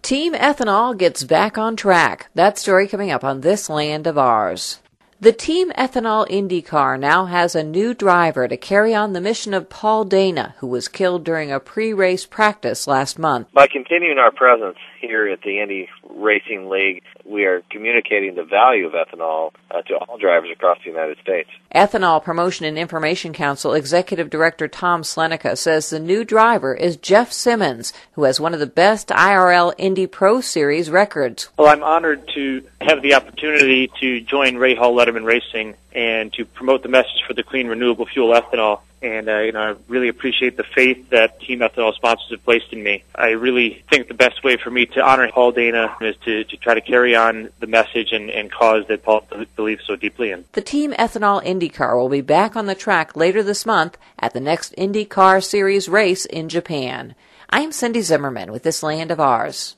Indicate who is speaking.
Speaker 1: Team Ethanol gets back on track. That story coming up on This Land of Ours. The Team Ethanol IndyCar now has a new driver to carry on the mission of Paul Dana, who was killed during a pre-race practice last month.
Speaker 2: By continuing our presence here at the Indy Racing League, we are communicating the value of ethanol to all drivers across the United States.
Speaker 1: Ethanol Promotion and Information Council Executive Director Tom Slenica says the new driver is Jeff Simmons, who has one of the best IRL Indy Pro Series records.
Speaker 3: Well, I'm honored to have the opportunity to join Ray Hall Letterman Racing and to promote the message for the clean, renewable fuel ethanol. And, I really appreciate the faith that Team Ethanol sponsors have placed in me. I really think the best way for me to honor Paul Dana is to try to carry on the message and cause that Paul believes so deeply in.
Speaker 1: The Team Ethanol IndyCar will be back on the track later this month at the next IndyCar Series race in Japan. I'm Cindy Zimmerman with This Land of Ours.